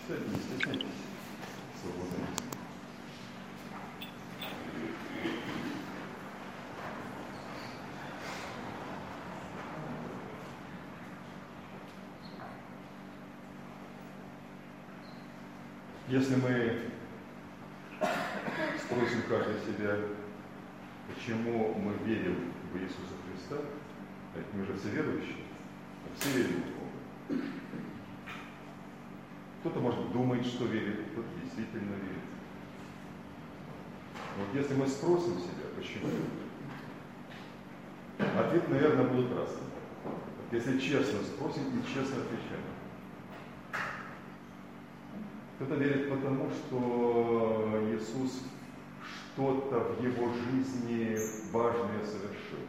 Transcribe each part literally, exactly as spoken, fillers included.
Читайте, не стесняйтесь. Свободно. Если мы спросим каждый себя, почему мы верим в Иисуса Христа, ведь мы же все верующие, все верим в Бога. Кто-то, может, думает, что верит, кто-то действительно верит. Вот если мы спросим себя, почему, ответ, наверное, будет разный. Если честно спросим и честно отвечаем. Кто-то верит потому, что Иисус что-то в его жизни важное совершил.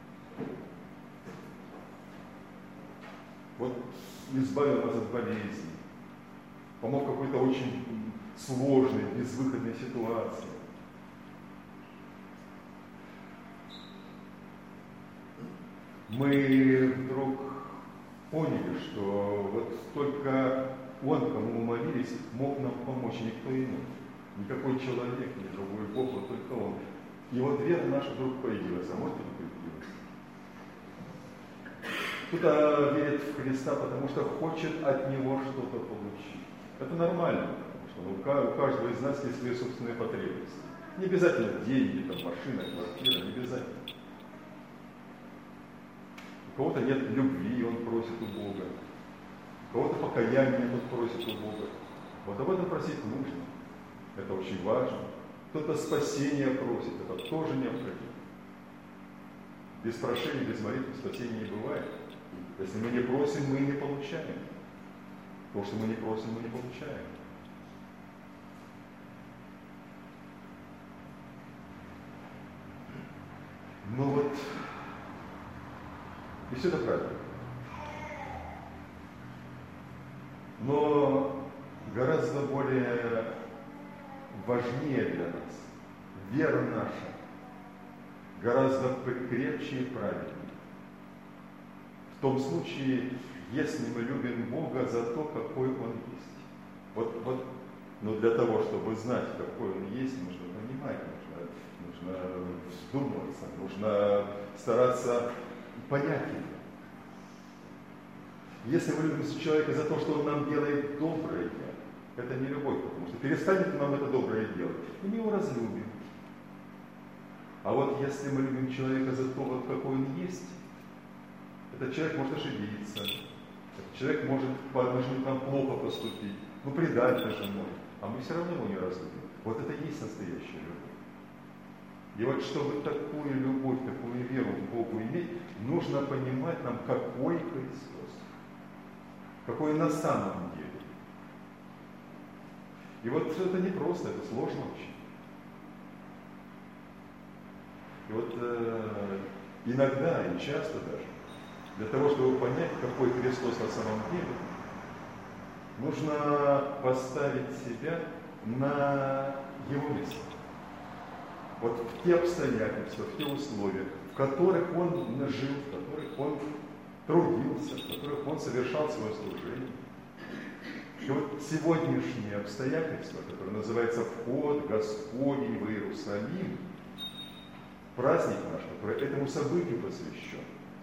Вот избавил нас от болезни, помог в какой-то очень сложной, безвыходной ситуации. Мы вдруг поняли, что вот только Он, кому мы молились, мог нам помочь, никто иной. Никакой человек, ни другой Бог, вот только Он. И вот вера наша вдруг появилась, а может быть появилась. Кто-то верит в Христа, потому что хочет от Него что-то получить. Это нормально, потому что у каждого из нас есть свои собственные потребности. Не обязательно деньги, там, машина, квартира, не обязательно. У кого-то нет любви, он просит у Бога. У кого-то покаяние он просит у Бога. Вот об этом просить нужно. Это очень важно. Кто-то спасения просит, это тоже необходимо. Без прошения, без молитвы спасения не бывает. Если мы не просим, мы не получаем. То, что мы не просим, мы не получаем. Ну вот, и все это правильно. Но гораздо более важнее для нас вера наша, гораздо крепче и правильнее. В том случае, если мы любим Бога за то, какой Он есть. Вот, вот, но для того, чтобы знать, какой Он есть, нужно понимать, нужно, нужно вдумываться, нужно стараться понять Его. Если мы любим человека за то, что он нам делает доброе, это не любовь, потому что перестанет нам это доброе делать, и мы его разлюбим. А вот если мы любим человека за то, вот какой он есть, этот человек может ошибиться, этот человек может по отношению к нам плохо поступить, ну предать даже может, а мы все равно его не разлюбим. Вот это и есть настоящая любовь. И вот чтобы такую любовь, такую веру к Богу иметь, нужно понимать нам, какой Христос. Какой на самом деле. И вот это не просто, это сложно очень. И вот э, иногда и часто даже, для того, чтобы понять, какой Христос на самом деле, нужно поставить себя на Его место. Вот в те обстоятельства, в те условия, в которых Он жил, в которых Он трудился, в которых Он совершал свое служение. И вот сегодняшние обстоятельства, которые называются вход Господень в Иерусалим, праздник наш, который этому событию посвящен,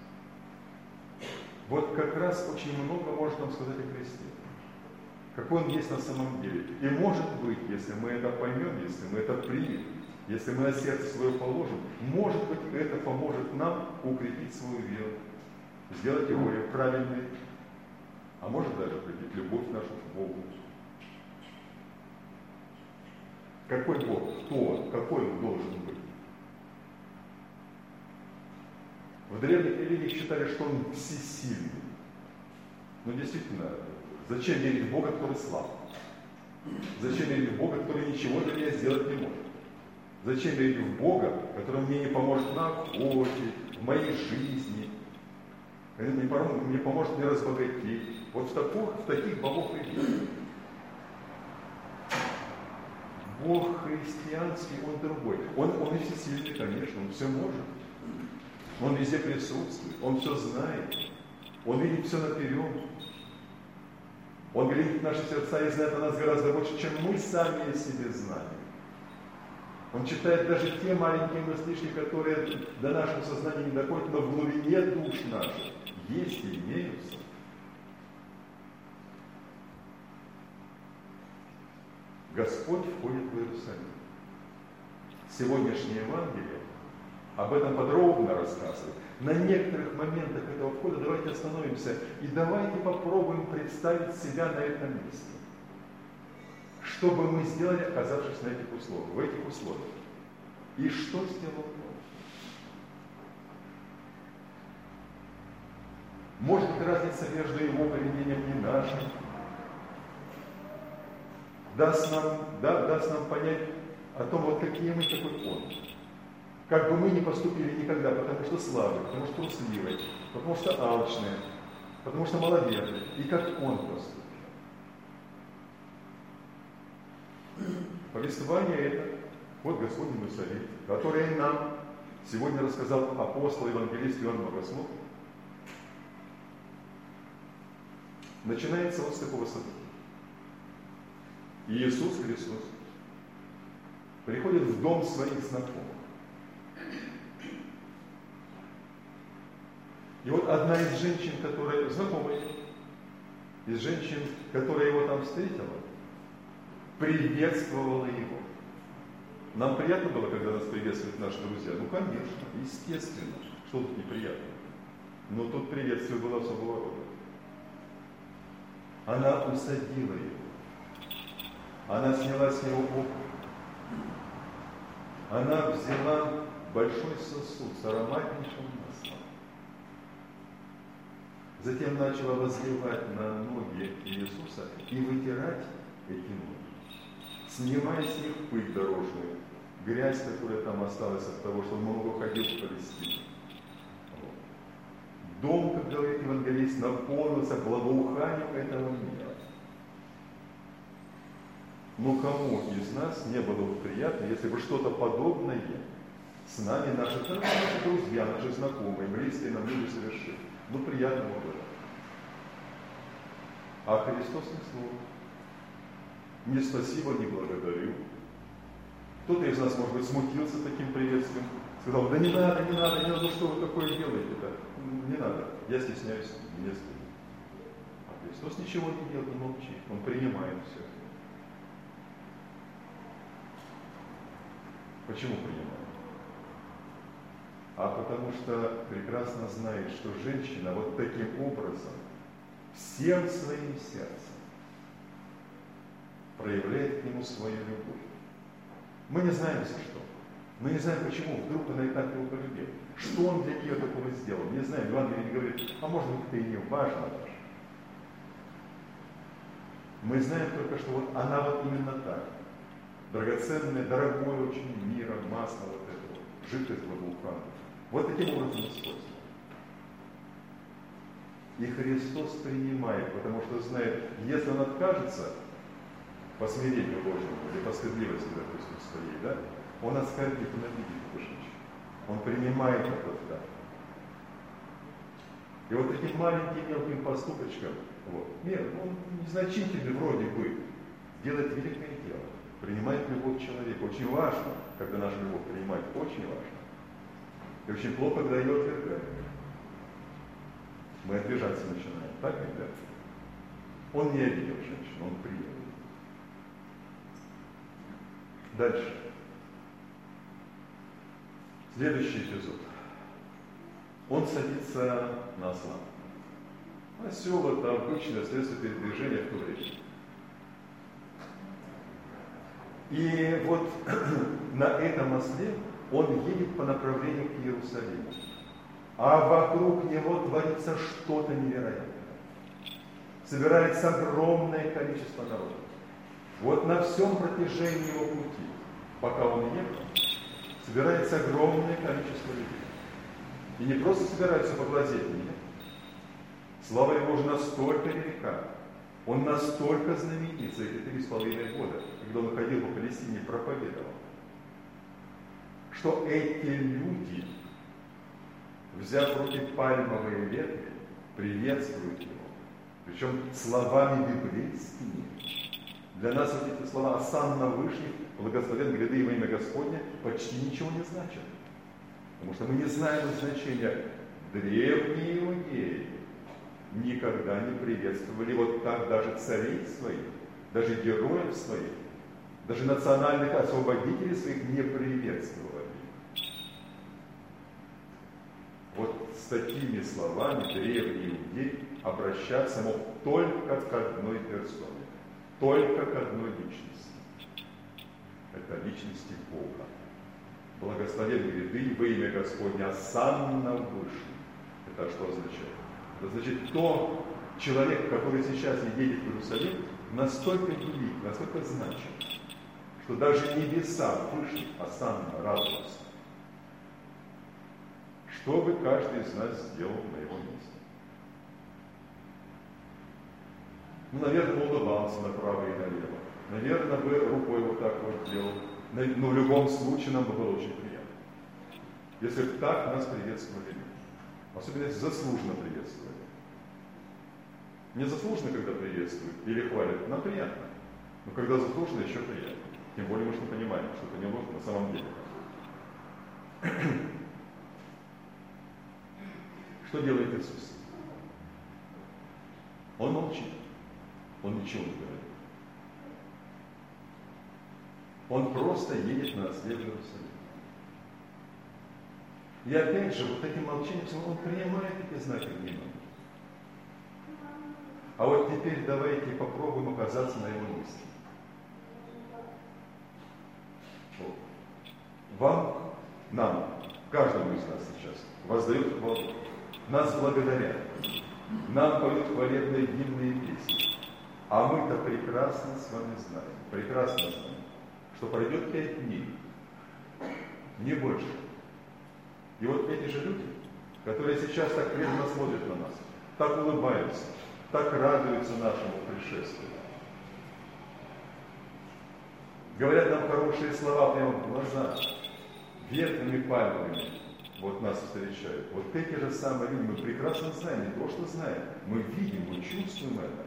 вот как раз очень много может нам сказать о Христе. Какой Он есть на самом деле. И может быть, если мы это поймем, если мы это примем, если мы на сердце свое положим, может быть, это поможет нам укрепить свою веру, сделать его более правильной, а может даже укрепить любовь нашу к Богу. Какой Бог? Кто Он? Какой Он должен быть? В древних религиях считали, что Он всесильный. Но действительно, зачем верить в Бога, который слаб? Зачем верить в Бога, который ничего для меня сделать не может? Зачем верить в Бога, который мне не поможет на охоте, в моей жизни? Не поможет, не поможет мне разбогатеть. Вот в, таких, в таких богов и верят. Бог христианский, Он другой. Он, он и всесильный, конечно, Он все может. Он везде присутствует, Он все знает. Он видит все наперед. Он глядит в наши сердца и знает о нас гораздо больше, чем мы сами о себе знаем. Он читает даже те маленькие мыслишки, которые до нашего сознания не доходят, но в глубине душ наших есть и имеются. Господь входит в Иерусалим. Сегодняшнее Евангелие об этом подробно рассказывает. На некоторых моментах этого входа давайте остановимся и давайте попробуем представить себя на этом месте. Что бы мы сделали, оказавшись на этих условиях, в этих условиях? И что сделал Он? Может быть, разница между Его поведением и нашим даст нам, да, даст нам понять о том, вот какие мы, какой Он. Как бы мы ни поступили никогда, потому что слабые, потому что трусливые, потому что алчные, потому что маловерные, и как Он поступил. Повествование это, вот Господень Иерусалим, который нам сегодня рассказал апостол, евангелист Иоанн Богослов, начинается вот с такого события. Иисус Христос приходит в дом своих знакомых. И вот одна из женщин, которая знакомая, из женщин, которая его там встретила, приветствовала его. Нам приятно было, когда нас приветствуют наши друзья? Ну, конечно, естественно. Что тут неприятно? Но тут приветствие было особого рода. Она усадила его. Она сняла с него обувь. Она взяла большой сосуд с ароматнейшим маслом. Затем начала возливать на ноги Иисуса и вытирать эти ноги, снимая с них пыль дорожную, грязь, которая там осталась от того, что он много ходил в Палестину. Дом, как говорит евангелист, наполнился благоуханием этого мира. Но кому из нас не было бы приятно, если бы что-то подобное с нами, наши, наши друзья, наши знакомые, близкие нам люди совершили? Ну, приятно было. А Христос ни слова. Ни спасибо, ни благодарю. Кто-то из нас, может быть, смутился таким приветствием, сказал: да не надо, не надо, не надо, что вы такое делаете-то? Не надо, я стесняюсь, не стыдно. А Христос ничего не делает, он молчит, он принимает все. Почему принимает? А потому что прекрасно знает, что женщина вот таким образом всем своим сердцем проявляет к нему свою любовь. Мы не знаем за что. Мы не знаем, почему вдруг она и так его полюбила. Что он для нее такого сделал? Не знаем. Евангелие говорит, а может быть, это и не важно даже. Мы знаем только, что вот она вот именно так. Драгоценное, дорогое очень миром, масло вот это вот, жидкость благоуханная. Вот таким образом используется. И Христос принимает, потому что знает, если он откажется по смирению Божьему или по стыдливости, допустим, своей, да, он оскорбит, он обидит эту женщину. Он принимает этот дар. И вот таким маленьким мелким поступочком, вот, он незначительный вроде бы, делает великое дело. Принимает любовь человека. Очень важно, когда наша любовь принимает, очень важно. И очень плохо, когда ее отвергают. Мы обижаться начинаем. Так ведь, да? Он не обидел женщину, он принял. Дальше. Следующий эпизод. Он садится на осла. Осел – это обычное средство передвижения в то время. И вот на этом осле он едет по направлению к Иерусалиму. А вокруг него творится что-то невероятное. Собирается огромное количество народа. Вот на всем протяжении его пути, пока он ехал, собирается огромное количество людей. И не просто собираются поглазеть меня. Слава его уже настолько велика. Он настолько знаменит за эти три с половиной года, когда он ходил по Палестине и проповедовал, что эти люди, взяв в руки пальмовые ветви, приветствуют его Причем словами библейскими. Для нас вот эти слова «Осанна Вышних», «Благословен гряды и во имя Господне» почти ничего не значат. Потому что мы не знаем значения. Древние иудеи никогда не приветствовали вот так даже царей своих, даже героев своих, даже национальных освободителей своих не приветствовали. Вот с такими словами древний иудей обращаться мог только к одной персоне, только к одной личности. Это личности Бога. Благословен гряды во имя Господня, Осанна Вышних. Это что означает? Это значит, то человек, который сейчас едет в Иерусалим, настолько велик, настолько значим, что даже небеса вышли, Осанна радуются. Что бы каждый из нас сделал на его месте? Ну, наверное, бы улыбался направо и налево. Наверное, бы рукой вот так вот делал. Но в любом случае нам бы было очень приятно. Если бы так нас приветствовали люди. Особенно если заслуженно приветствовали. Незаслуженно, когда приветствуют или хвалят, нам приятно. Но когда заслуженно, еще приятно. Тем более мы что понимаем, что это не ложь на самом деле. Что делает Иисус? Он молчит. Он ничего не говорит. Он просто едет на осле в Иерусалим. И опять же, вот этим молчанием он принимает эти знаки внимания. А вот теперь давайте попробуем оказаться на его месте. Вот. Вам, нам, каждому из нас сейчас воздают хвалу. Нас благодарят. Нам поют хвалебные гимны и песни. А мы-то прекрасно с вами знаем, прекрасно знаем, что пройдет пять дней, не больше. И вот эти же люди, которые сейчас так преданно смотрят на нас, так улыбаются, так радуются нашему пришествию, говорят нам хорошие слова прямо в глаза, ветками пальмовыми вот нас встречают. Вот эти же самые люди, мы прекрасно знаем, не то что знаем, мы видим, мы чувствуем это.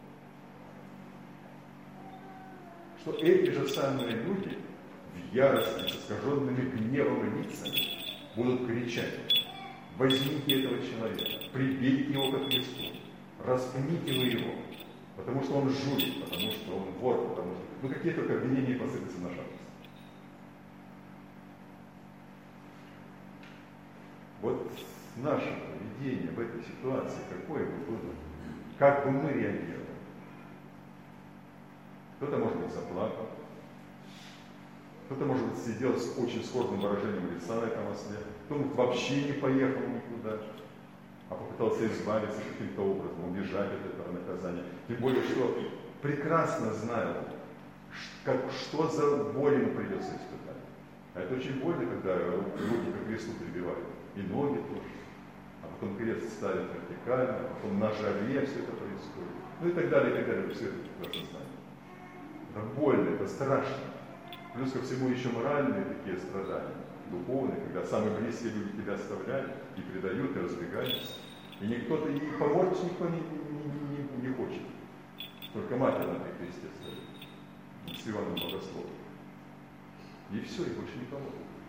Что эти же самые люди в ярости, с искаженными гневом и лицами будут кричать: возьмите этого человека, прибейте его ко кресту, распните вы его, потому что он жулик, потому что он вор, потому что... Ну какие только обвинения посыпятся на шаг. Вот наше поведение в этой ситуации, какое бы было, как бы мы реагировали? Кто-то, может быть, заплакал, кто-то, может быть, сидел с очень скорбным выражением лица на этом осле, кто-то вообще не поехал никуда, а попытался избавиться каким-то образом, убежать от этого наказания. Тем более, что прекрасно знаю, как, что за боль ему придется испытать. А это очень больно, когда руки к кресту прибивают, и ноги тоже. А потом крест ставят вертикально, а потом на жаре все это происходит. Ну и так далее, и так далее. Все это должны знать. Это больно, это страшно. Плюс ко всему еще моральные такие страдания, духовные, когда самые близкие люди тебя оставляют и предают, и разбегаются. И никто-то, и помочь никто не, не, не, не хочет. Только Матерь на этой кресте стоит. С Иоанном Богословом. И все, и больше никого.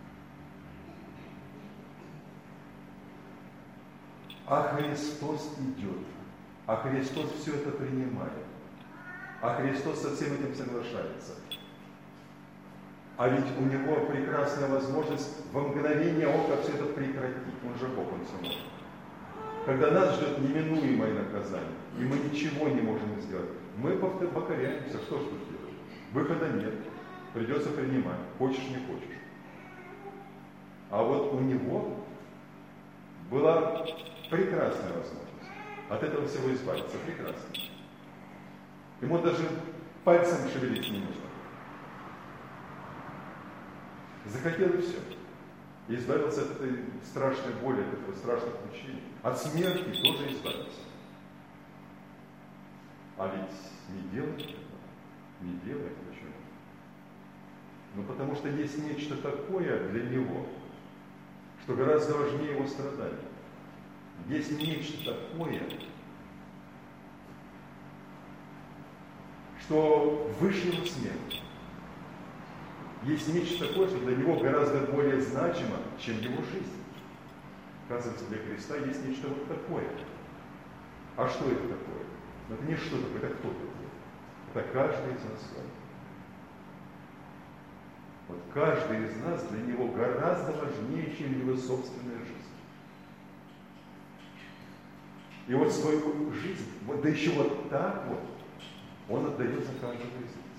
А Христос идет. А Христос все это принимает. А Христос со всем этим соглашается. А ведь у Него прекрасная возможность во мгновение ока все это прекратить. Он же Бог, Он все может. Когда нас ждет неминуемое наказание, и мы ничего не можем сделать, мы покоряемся. Что ж тут делать? Выхода нет. Придется принимать. Хочешь, не хочешь. А вот у Него была прекрасная возможность от этого всего избавиться. Прекрасно. Ему даже пальцем шевелить не нужно. Захотел и все. И избавился от этой страшной боли, от этого страшных мучений. От смерти тоже избавился. А ведь не делает этого. Не делает. Почему? Ну потому что есть нечто такое для него, что гораздо важнее его страданий. Есть нечто такое, что выше его смерти. Есть нечто такое, что для него гораздо более значимо, чем его жизнь. Оказывается, для Христа есть нечто вот такое. А что это такое? Это не что такое, это кто такой? Это каждый из нас с вами. Вот каждый из нас для него гораздо важнее, чем его собственная жизнь. И вот свою жизнь, вот, да еще вот так вот, он отдает за каждого из нас.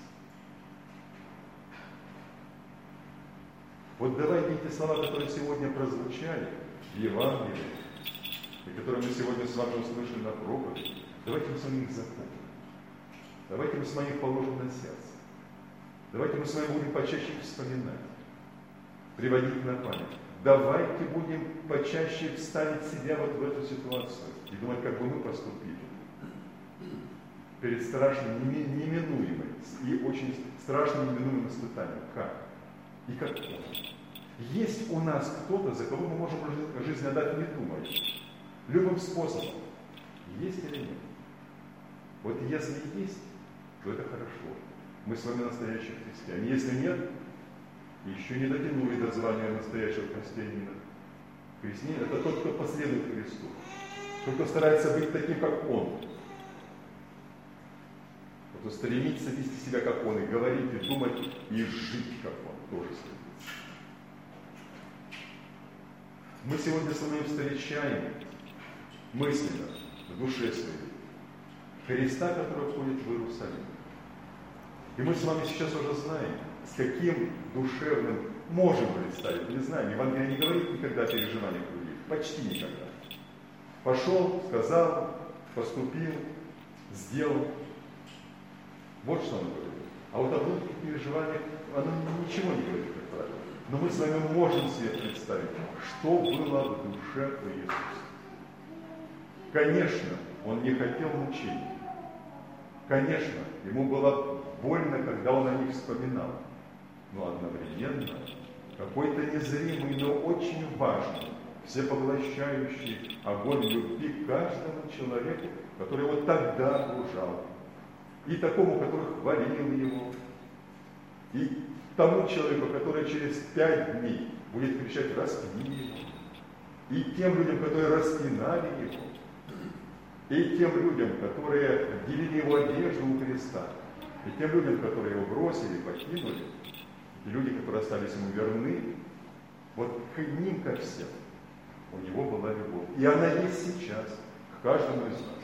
Вот давайте эти слова, которые сегодня прозвучали в Евангелии, и которые мы сегодня с вами услышали на проповеди, давайте мы с вами их запомним. Давайте мы с вами их положим на сердце. Давайте мы с вами будем почаще вспоминать, приводить на память. Давайте будем почаще ставить себя вот в эту ситуацию и думать, как бы мы поступили перед страшным, неминуемым и очень страшным неминуемым испытанием. Как? И как он? Есть у нас кто-то, за кого мы можем жизнь отдать, не думая. Любым способом. Есть или нет? Вот если есть, то это хорошо. Мы с вами настоящие христиане. Если нет, еще не дотянули до звания настоящего христианина. Христианин – это тот, кто последует Христу. Тот, кто старается быть таким, как Он. Тот, кто стремится вести себя, как Он, и говорить, и думать, и жить, как Он. Тоже стремится. Мы сегодня с вами встречаем мысленно, в душе своей, Христа, который входит в Иерусалим. И мы с вами сейчас уже знаем, с каким душевным можем представить, не знаем. Евангелие не говорит никогда о переживаниях людей, почти никогда. Пошел, сказал, поступил, сделал. Вот что он говорит. А вот о внутренних переживаниях оно ничего не говорит, как правило. Но мы с вами можем себе представить, что было в душе у Иисуса. Конечно, он не хотел мучений. Конечно, ему было больно, когда он о них вспоминал. Но одновременно какой-то незримый, но очень важный, всепоглощающий огонь любви к каждому человеку, который его тогда окружал. И такому, который хвалил его. И тому человеку, который через пять дней будет кричать «распни его». И тем людям, которые распинали его. И тем людям, которые делили его одежду у креста. И тем людям, которые его бросили, покинули. И люди, которые остались ему верны. Вот к ним, ко всем, у него была любовь. И она есть сейчас к каждому из нас.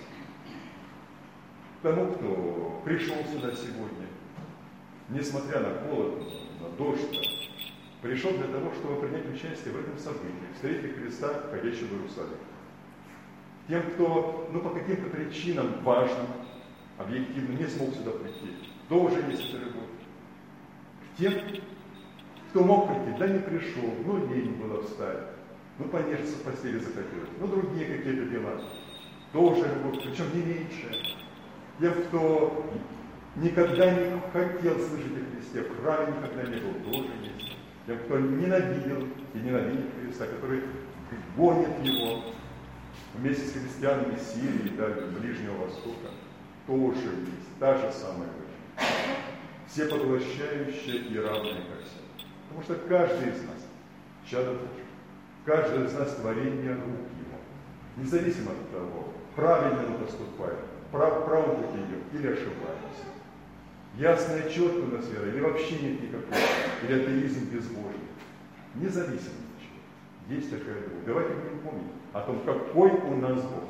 К тому, кто пришел сюда сегодня, несмотря на холод, на дождь, пришел для того, чтобы принять участие в этом событии, встретить Христа, входящего в Иерусалим. Тем, кто, ну, по каким-то причинам важным, объективно не смог сюда прийти, тоже есть эта любовь. Тем, кто мог прийти, да не пришел, ну, лень было встать, ну, понежиться в постели захотелось, ну, другие какие-то дела, тоже любовь, причем не меньшая. Тем, кто никогда не хотел слышать о Христе, в храме никогда не был, тоже есть. Тем, кто ненавидел и ненавидит Христа, который гонит его вместе с христианами Сирии и даже Ближнего Востока, тоже есть та же самая жизнь. Все поглощающие и равные ко всем. Потому что каждый из нас чадо Божие. Каждый из нас творение рук Его. Независимо от того, правильно мы поступаем, прав, правым пути идем или ошибаемся. Ясно и четко у нас вера, или вообще нет никакого, или атеизм безбожный. Независимо от чего. Есть такая любовь. Давайте будем помнить о том, какой у нас Бог.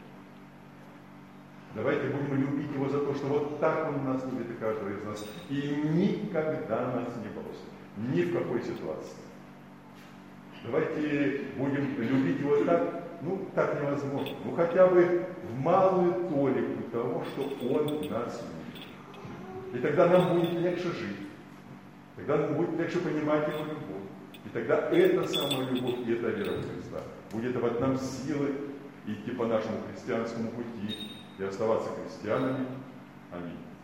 Давайте будем любить Его за то, что вот так Он нас любит, и каждого из нас, и никогда нас не бросит. Ни в какой ситуации. Давайте будем любить Его так, ну, так невозможно. Ну, хотя бы в малую толику того, что Он нас любит. И тогда нам будет легче жить. Тогда нам будет легче понимать Его любовь. И тогда эта самая любовь и эта вера в Христа будет давать нам силы идти по нашему христианскому пути и оставаться христианами. Аминь.